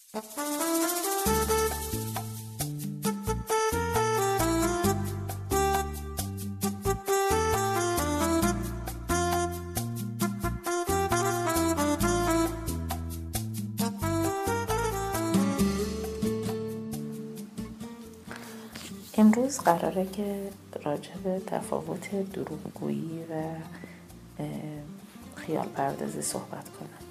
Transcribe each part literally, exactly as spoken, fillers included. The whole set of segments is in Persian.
امروز قراره که راجع به تفاوت دروغگویی و خیال پردازی صحبت کنم.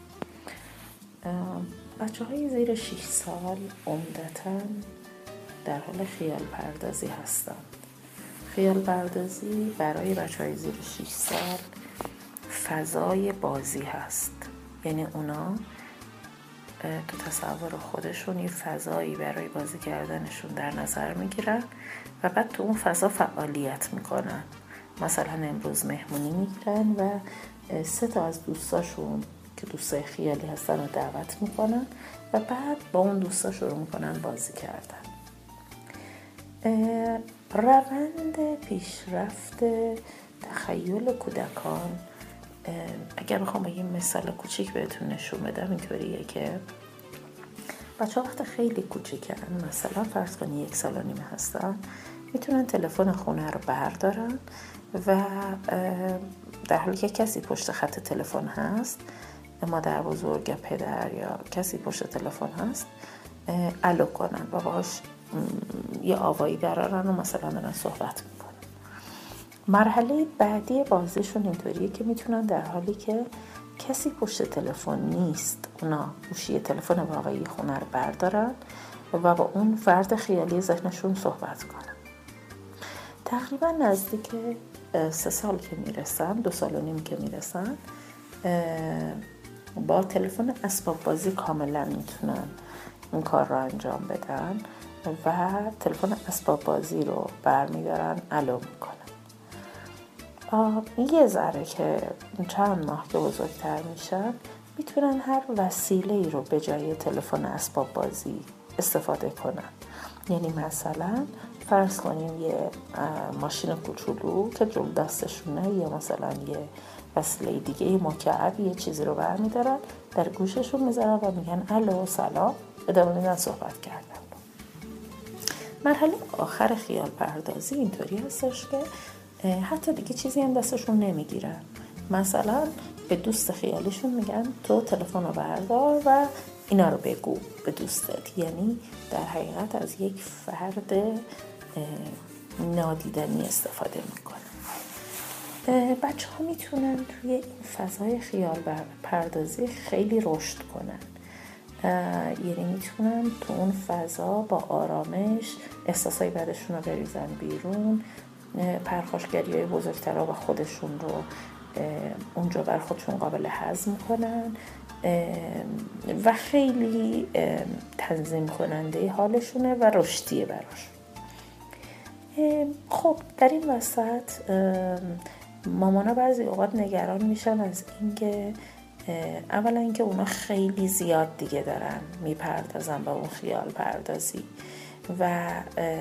بچه های زیر شش سال عمدتاً در حال خیال پردازی هستند. خیال پردازی برای بچه های زیر شش سال فضای بازی هست، یعنی اونا تو تصور خودشون یه فضایی برای بازی کردنشون در نظر میگیرن و بعد تو اون فضا فعالیت میکنن. مثلا امروز مهمونی میگیرن و سه تا از دوستاشون که دوستای خیالی هستن رو دعوت میکنن و بعد با اون دوستا شروع میکنن بازی کردن. روند پیشرفت تخیل کودکان، اگر بخوام با یه مثال کوچیک بهتون نشون بدم، اینطوریه که بچه ها وقت خیلی کوچیکن، مثلا فرض کنی یک سال و نیمه هستن، میتونن تلفن خونه رو بردارن و در حالی که کسی پشت خط تلفن هست، مادر بزرگ یا پدر یا کسی پشت تلفن هست، الو کنن و باهاش یه آوایی درارن و مثلا دارن صحبت میکنن. مرحله بعدی بازیشون اینطوریه که میتونن در حالی که کسی پشت تلفن نیست، اونا گوشی تلفن واقعی خونه رو بردارن و با اون فرد خیالی ذهنشون صحبت کنن. تقریبا نزدیک سه سال که میرسن، دو سال و نیم که میرسن، با تلفن اسباب بازی کاملا میتونن اون کار رو انجام بدن و تلفن اسباب بازی رو برمیدارن، الو میکنن. یه ذره که چند ماه که بزرگتر میشن، میتونن هر وسیله ای رو به جای تلفن اسباب بازی استفاده کنن. یعنی مثلا فرض کنیم یه ماشین کوچولو که جلو دستشونه، یا مثلا یه وسیله دیگه، یه مکعب، یه چیزی رو برمیدارن، در گوششون میذارن و میگن الو سلام، ادامه میدن صحبت کردن. مرحله آخر خیال پردازی اینطوری هستش که حتی دیگه چیزی هم دستشون نمیگیرن. مثلا به دوست خیالیشون میگن تو تلفن رو بردار و اینا رو بگو به دوستت، یعنی در حقیقت از یک فرد نادیدنی استفاده میکنن. بچه ها میتونن توی این فضای خیال پردازی خیلی رشد کنن، یعنی میتونن تو اون فضا با آرامش احساسای بدشون رو بریزن بیرون، پرخاشگری های بزرگتر و خودشون رو اونجا بر خودشون قابل هضم کنن و خیلی تنظیم کننده حالشونه و رشدیه براش. خب در این وسط مامانا بعضی اوقات نگران میشن از اینکه اولا اینکه اونا خیلی زیاد دیگه دارن میپردازن به اون خیال پردازی و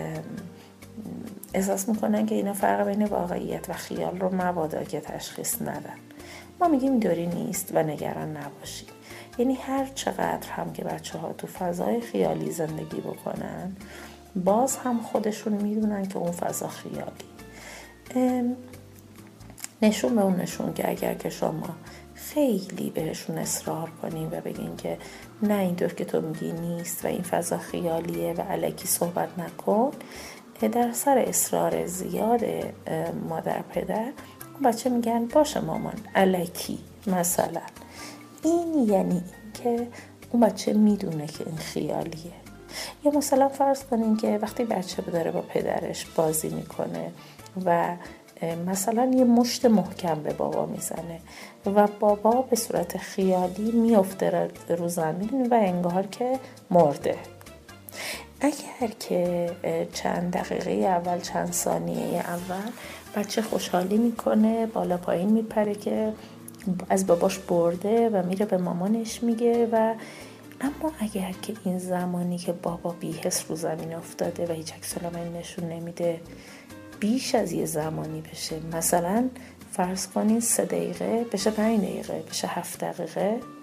احساس میکنن که اینا فرق بین واقعیت و خیال رو مبادا که تشخیص ندن. ما میگیم اینطوری نیست و نگران نباشید. یعنی هر چقدر هم که بچه ها تو فضای خیالی زندگی بکنن، باز هم خودشون میدونن که اون فضا خیالی. نشون به اون نشون که اگر که شما خیلی بهشون اصرار کنین و بگین که نه اینطور که تو میگی نیست و این فضا خیالیه و الکی صحبت نکن، در سر اصرار زیاد مادر پدر اون بچه میگن باشه مامان الکی. مثلا این یعنی این که اون بچه میدونه که این خیالیه. یا مثلا فرض کنین که وقتی بچه داره با پدرش بازی میکنه و مثلا یه مشت محکم به بابا میزنه و بابا به صورت خیالی میافته رو زمین و انگار که مرده. اگر که چند دقیقه اول، چند ثانیه اول بچه خوشحالی میکنه، بالا پایین میپره که از باباش برده و میره به مامانش میگه و اما اگر که این زمانی که بابا بی‌حس رو زمین افتاده و هیچ عکس العملی نشون نمیده بیش از یه زمانی بشه، مثلا فرض کنین سه دقیقه بشه، پنج دقیقه بشه، هفت دقیقه،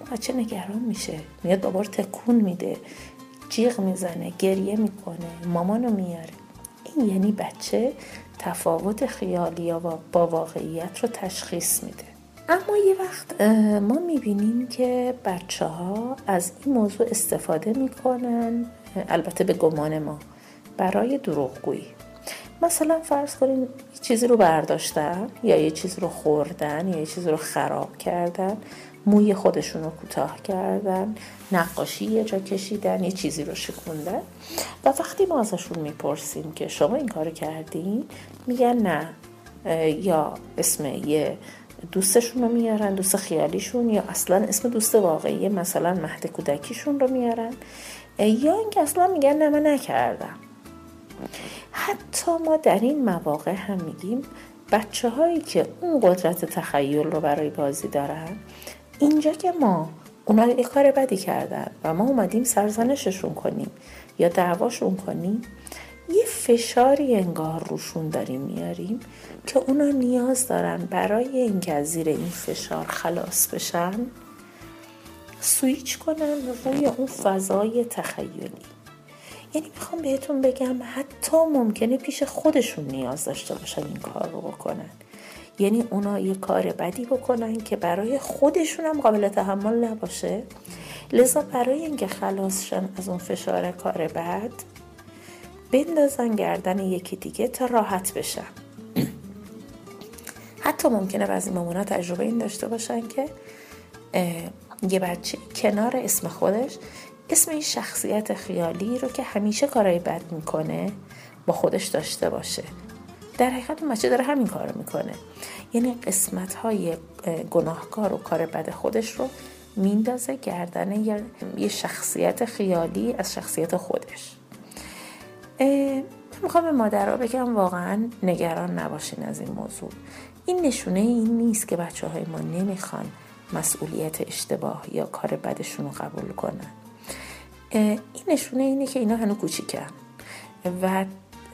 بچه نگران میشه، میاد بابا رو تکون میده، جیغ میزنه، گریه میکنه، مامانو میاره. این یعنی بچه تفاوت خیالی با واقعیت رو تشخیص میده. اما یه وقت ما میبینیم که بچه ها از این موضوع استفاده میکنن، البته به گمان ما، برای دروغگویی. مثلا فرض کنین یه چیزی رو برداشتن یا یه چیزی رو خوردن یا یه چیزی رو خراب کردن، موی خودشون رو کوتاه کردن، نقاشی یه جا کشیدن، یه چیزی رو شکوندن و وقتی ما ازشون میپرسیم که شما این کارو کردین، میگن نه، یا اسم یه دوستشون رو میارن، دوست خیالیشون، یا اصلا اسم دوست واقعی مثلا مهد کودکیشون رو میارن، یا اینکه اصلا میگن نه من نکردم. حتی ما در این مواقع هم میگیم بچه هایی که اون قدرت تخیل رو برای بازی دارن، اینجا که ما اونا یه کار بدی کردن و ما اومدیم سرزنششون کنیم یا دعواشون کنیم، یه فشاری انگار روشون داریم میاریم که اونا نیاز دارن برای اینکه از زیر این فشار خلاص بشن سویچ کنن روی اون فضای تخیلی. یعنی میخوام بهتون بگم حتی ممکنه پیش خودشون نیاز داشته باشن این کار رو بکنن، یعنی اونا یه کار بدی بکنن که برای خودشون هم قابل تحمل نباشه، لذا برای اینکه خلاص شن از اون فشار کار بد بندازن گردن یکی دیگه تا راحت بشن. حتی ممکنه بعضی مامانا تجربه این داشته باشن که یه بچه کنار اسم خودش اسم این شخصیت خیالی رو که همیشه کارهای بد میکنه با خودش داشته باشه. در حقیقت اون بچه داره همین کار رو میکنه، یعنی قسمت‌های گناهکار و کار بد خودش رو میندازه گردن یه شخصیت خیالی از شخصیت خودش. میخوام به مادرها بگم واقعا نگران نباشین از این موضوع. این نشونه این نیست که بچه های ما نمیخوان مسئولیت اشتباه یا کار بدشون رو قبول کنن. این نشونه اینه که اینا هنوز کوچیکن و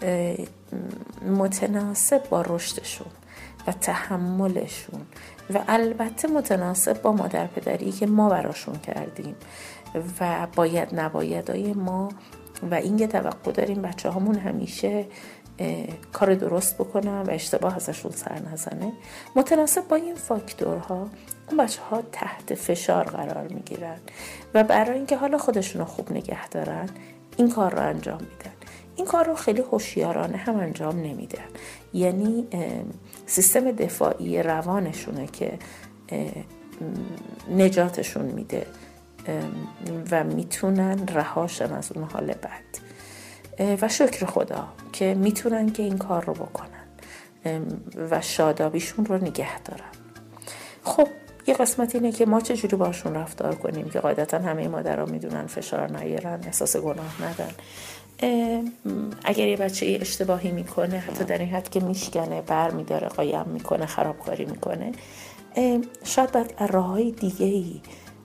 متناسب با رشدشون و تحملشون و البته متناسب با مادر پدری که ما براشون کردیم و باید نبایدهای ما و این یه توقع داریم بچه هامون همیشه کار درست بکنن و اشتباه ازشون سر نزنه. متناسب با این فاکتورها اون بچه ها تحت فشار قرار میگیرن و برای اینکه حالا خودشون رو خوب نگه دارن این کار رو انجام میدن. این کار رو خیلی هوشیارانه هم انجام نمیدن، یعنی سیستم دفاعی روانشونه که نجاتشون میده و میتونن رهاشن از اون حال بد و شکر خدا که میتونن که این کار رو بکنن و شادابیشون رو نگه دارن. خب یه قسمت اینه که ما چجوری باشون رفتار کنیم که قاعدتا همه مادرها میدونن فشار نیارن، احساس گناه ندن. اگر یه بچه اشتباهی میکنه حتی در این حد که میشکنه، بر میداره، قایم میکنه، خرابکاری میکنه، شاید باید راههای دیگه‌ای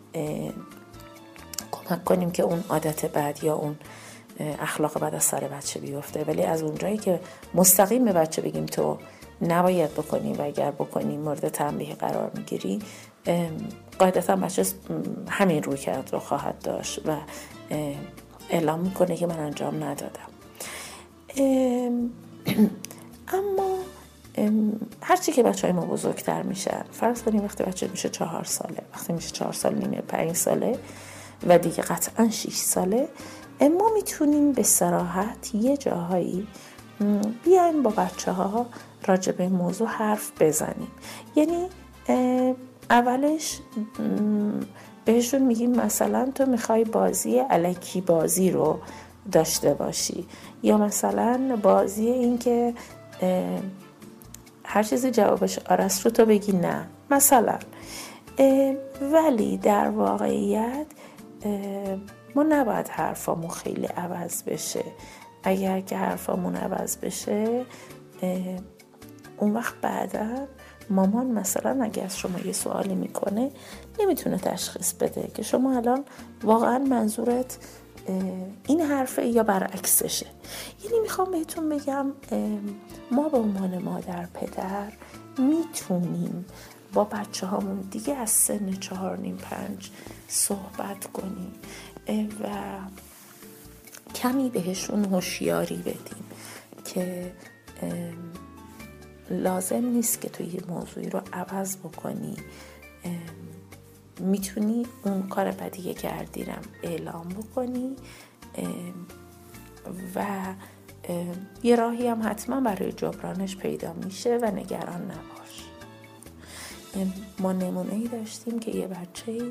کمک کنیم که اون عادت بد یا اون اخلاق بد از سر بچه بیفته. ولی از اونجایی که مستقیم به بچه بگیم تو نباید بکنی و اگر بکنی مورد تنبیه قرار میگیری، قاعدتا بچه همین روی کرد رو خواهد داشت و اعلام میکنه که من انجام ندادم. اما هرچی که بچه های ما بزرگتر میشن، فرض کنیم وقتی بچه میشه چهار ساله، وقتی میشه چهار سال نیمه، پنج ساله و دیگه قطعا شیش ساله، ما میتونیم به صراحت یه جاهایی بیایم با بچه ها راجع به موضوع حرف بزنیم. یعنی اولش بهشون میگیم مثلا تو میخوای بازی الکی بازی رو داشته باشی، یا مثلا بازی این که هر چیزی جوابش آرست رو تو بگی نه مثلا. ولی در واقعیت ما نباید حرفامون خیلی عوض بشه. اگر که حرفامون عوض بشه اون وقت بعدا مامان مثلا اگه از شما یه سوالی میکنه نمیتونه تشخیص بده که شما الان واقعا منظورت این حرفه یا برعکسشه. یعنی میخوام بهتون بگم ما به عنوان مادر پدر میتونیم با بچه هامون دیگه از سن چهار نیم پنج صحبت کنیم و کمی بهشون هوشیاری بدیم که لازم نیست که تو یه موضوعی رو عوض بکنی، میتونی اون کار بدی کردیرم اعلام بکنی و یه راهی هم حتما برای جبرانش پیدا میشه و نگران نباش. ما نمونه‌ای داشتیم که یه بچه‌ای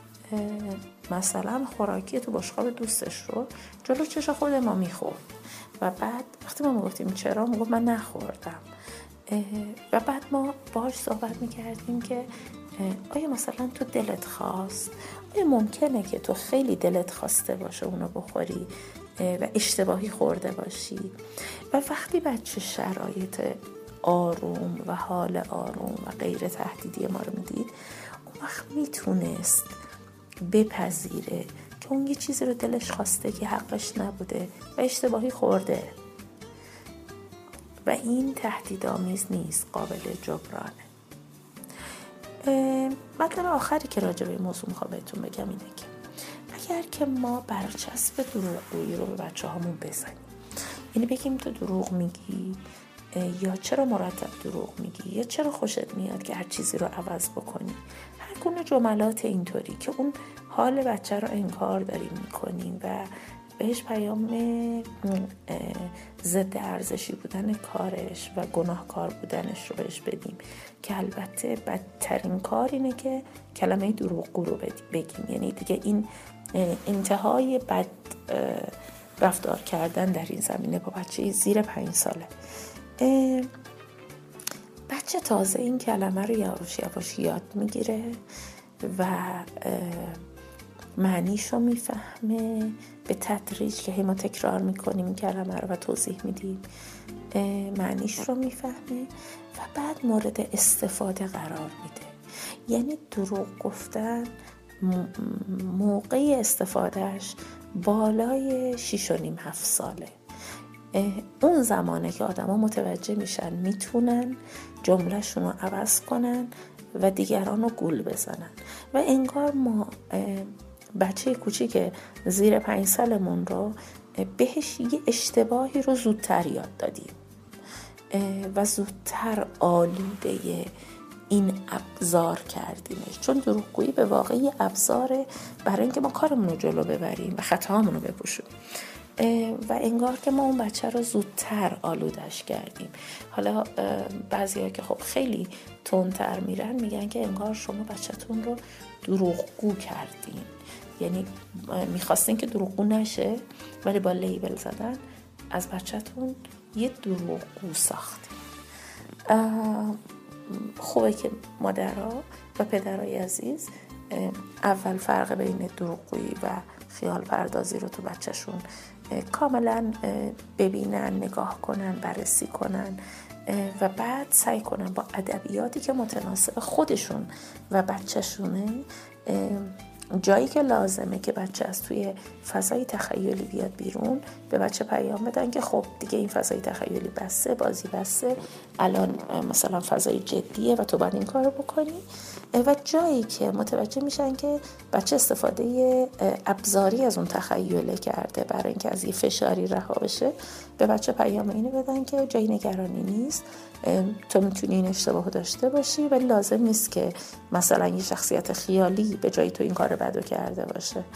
مثلا خوراکی تو بشقاب دوستش رو جلو چشم خود ما میخورد و بعد وقتی ما میگفتیم چرا، میگفت من نخوردم و بعد ما باهاش صحبت میکردیم که آیا مثلا تو دلت خواست؟ آیا ممکنه که تو خیلی دلت خواسته باشه اونو بخوری و اشتباهی خورده باشی؟ و وقتی بچه شرایط آروم و حال آروم و غیر تهدیدی ما رو میدید، اون وقت میتونست بپذیره که اون یه چیزی رو دلش خواسته که حقش نبوده و اشتباهی خورده و این تهدیدآمیز نیست، قابل جبرانه. مطلب آخری که راجع به موضوع میخوام بهتون بگم اینه که اگر که ما برچسب دروغگویی رو به بچه هامون بزنیم، یعنی بگیم تو دروغ میگی یا چرا مرتب دروغ میگی یا چرا خوشت میاد که هر چیزی رو عوض بکنی، هر گونه جملات اینطوری که اون حال بچه رو انکار داریم میکنیم و بهش پیام ضد ارزشی بودن کارش و گناهکار بودنش رو بهش بدیم، که البته بدترین کار اینه که کلمه دروغگو رو بگیم. یعنی دیگه این انتهای بد رفتار کردن در این زمینه با بچه زیر پنج ساله. بچه تازه این کلمه رو یواش یواش یاد میگیره و معنیش رو میفهمه به تدریج که ما تکرار میکنیم این کلمه رو و توضیح میدیم، معنیش رو میفهمه و بعد مورد استفاده قرار میده. یعنی دروغ گفتن موقع استفادهش بالای شیش و نیم هفت ساله. اون زمانه که آدم ها متوجه میشن میتونن جملهشون رو عوض کنن و دیگران رو گول بزنن و انگار ما بچه کوچیک زیر پنج سالمون رو بهش یه اشتباهی رو زودتر یاد دادیم و زودتر آلوده این ابزار کردیمش، چون دروغگویی به واقعی ابزاره برای اینکه ما کارمون رو جلو ببریم و خطاهامون رو بپوشیم و انگار که ما اون بچه رو زودتر آلودش کردیم. حالا بعضی‌ها که خب خیلی تندتر میرن میگن که انگار شما بچه‌تون رو دروغگو کردین، یعنی میخواستین که دروغگو نشه ولی با لیبل زدن از بچه‌تون یه دروغگو ساختین. خوبه که مادرها و پدرای عزیز اول فرق بین دروغگویی و خیال پردازی رو تو بچه‌شون کاملا ببینن، نگاه کنن، بررسی کنن و بعد سعی کنن با ادبیاتی که متناسب خودشون و بچه‌شونه، جایی که لازمه که بچه از توی فضای تخیلی بیاد بیرون، به بچه پیام بدن که خب دیگه این فضای تخیلی بسته، بازی بسته، الان مثلا فضای جدیه و تو باید این کار رو بکنی. و جایی که متوجه میشن که بچه استفاده ابزاری از اون تخیله کرده برای اینکه از یه فشاری رها بشه، به بچه پیام اینو بدن که جایی نگرانی نیست، تو میتونی این اشتباهو داشته باشی ولی لازم نیست که مثلا یه شخصیت خیالی به جای تو این کار بدو کرده باشه.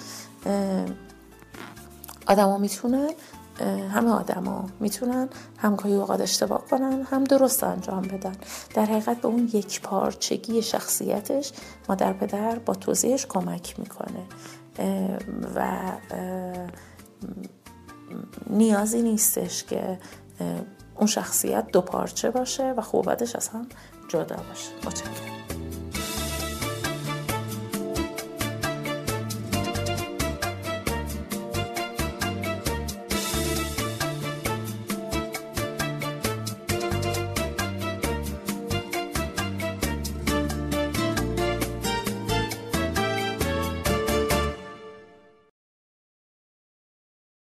آدم ها میتونن، همه آدم ها میتونن هم گاهی اوقات اشتباه کنن هم درست انجام بدن. در حقیقت به اون یک پارچگی شخصیتش مادر پدر با توضیحش کمک میکنه و نیازی نیستش که اون شخصیت دو پارچه باشه و خوبتش از هم جدا باشه. متشکرم.